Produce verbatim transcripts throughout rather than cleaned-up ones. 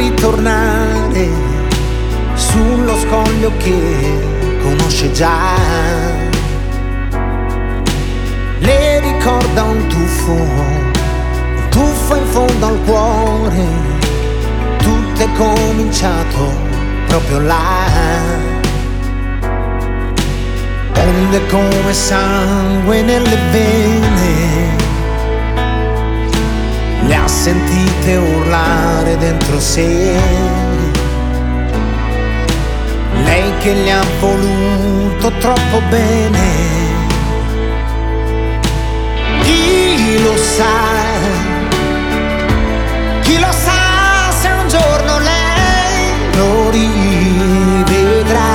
ritornare sullo scoglio che conosce già. Le ricorda un tuffo, un tuffo in fondo al cuore. Tutto è cominciato proprio là. Onde come sangue nelle vene, le ha sentite urlare dentro sé. Lei che gli ha voluto troppo bene. Chi lo sa, chi lo sa se un giorno lei lo rivedrà.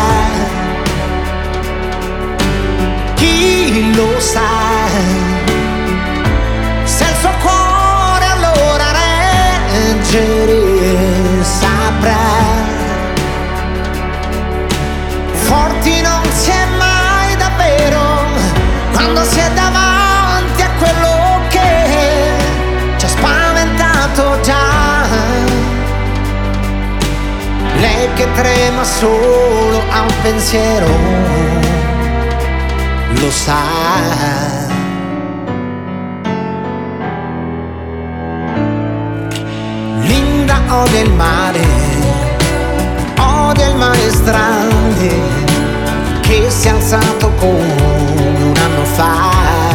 Chi lo sa se il suo cuore allora reggere saprà. Forti non si è mai davvero quando si è davanti a quello che ci ha spaventato già. Lei che trema solo al pensiero lo sa. Linda odia il mare, odia il maestrale che si è alzato come un anno fa.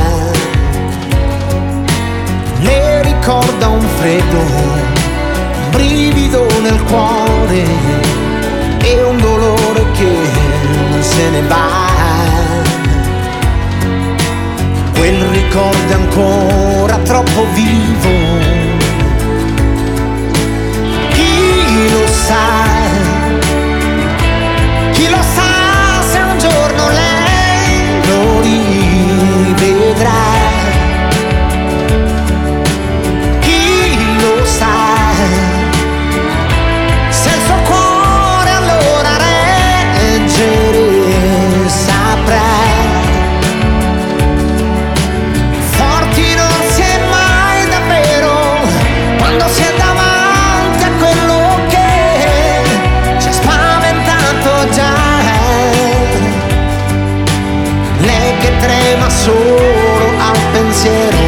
Le ricorda un freddo, un brivido nel cuore e un dolore che non se ne va. Quel ricordo è ancora troppo vivo. Chi lo sa, chi lo sa se un giorno lei lo rivedrà. Chi lo sa se il suo cuore allora reggere saprà. Forti non si è mai davvero quando si è davanti a quello che ci ha spaventato già. Lei che trema solo al pensiero